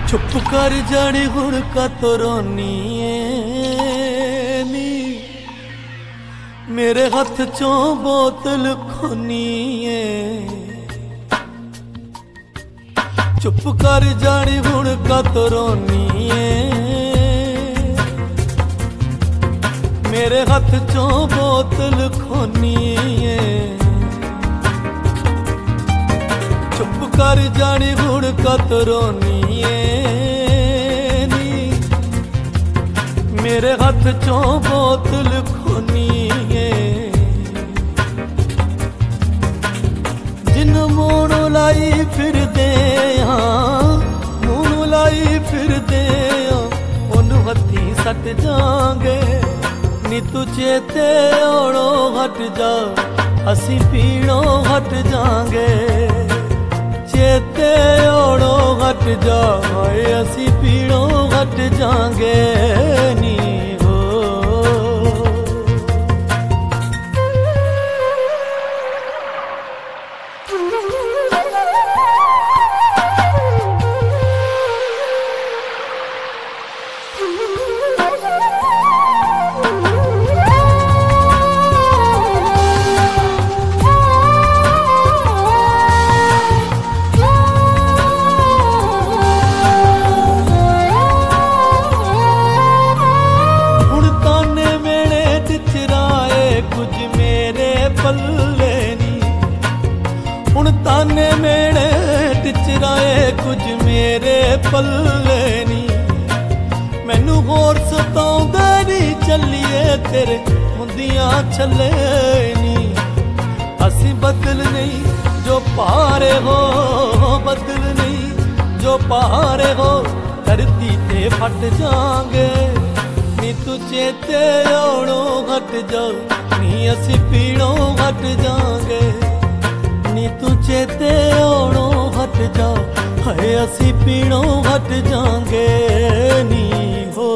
चुप कर जानी हुण का तो रोनी नी, मेरे हाथ चों बोतल खोनी चुप कर जानी हुण का तो रोनी मेरे हाथ चों बोतल खोनी चुप कर जानी हुण का तो रोनी मेरे हाथ चों बोतल खोनी जिन मूणू लाई फिर दे मूणू लाई फिर दे ओनू हथी सट जांगे नी तू चेते ओड़ो हट जा असी पीड़ो हट जांगे चेते ओड़ो हट जा असी पीड़ो हट जांगे नी हो हुण ताने मेरे टिचराए कुछ मेरे पल्ले नी मैनू होर सताउंदे नी चलिए तेरे हुंदियां छले नी असी बदल नहीं जो पारे हो बदल नहीं जो पारे हो धरती ते फट जांगे नी तू चेते ओड़ो हट जा नी असी पीड़ों हट जांगे नी तू चेते ओड़ो हट जा है असी पीड़ों हट जांगे नी हो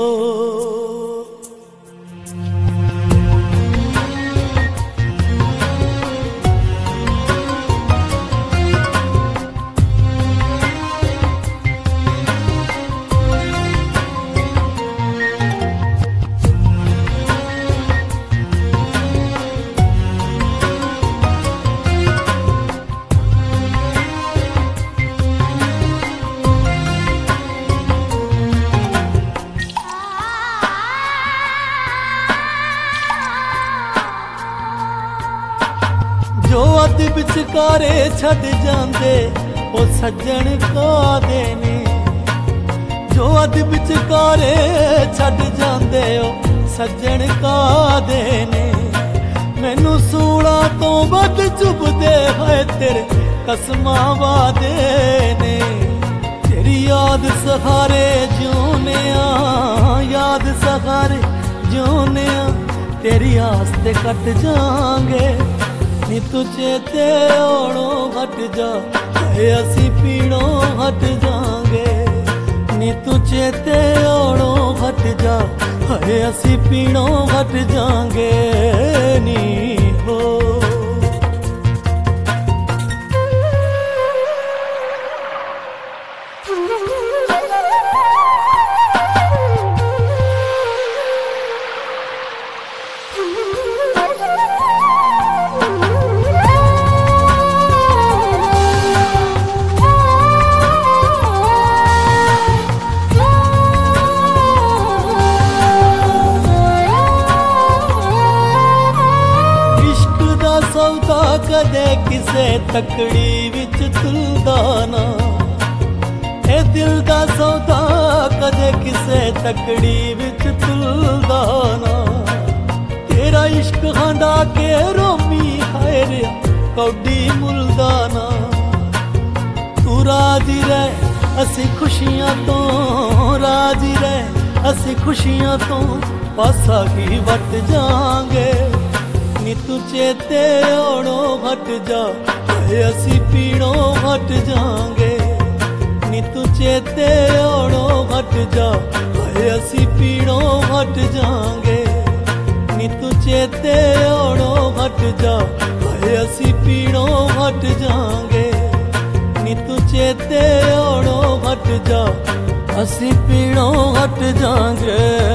जो अद विचकारे छड़ जांदे ओ सज्जन कादे ने जो अद विचकारे छड़ जांदे ओ सज्जन कादे ने मैनू सूला तो बद चुभदे है तेरे कसमां वादे ने तेरी याद सहारे जिउने याद सहारे जिउने तेरी आस ते कट जांगे नी तू चेते ओड़ो हट जा असी पीड़ों हट जांगे नी तू चेते ओड़ो हट जा असी पीड़ों हट जांगे नी हो सौदा कदे किसे तकड़ी विच तुलदा ना ए दिल दा सौदा कदे किसे तकड़ी विच तुलदा ना तेरा इश्क हांडा के रोमी हाय कौडी मुलदा ना तू राजी रह असी खुशियां तो राजी रह असी खुशियां तो पासा की वट जांगे नी तू चेते ओड़ो हट जा असी पीड़ों हट जांगे नी तू चेते ओड़ो हट जा असी पीड़ों हट जांगे नी तू चेते ओड़ो हट जा असी पीड़ों हट जांगे नी तू चेते ओड़ो हट जा असी पीणों हट जांगे।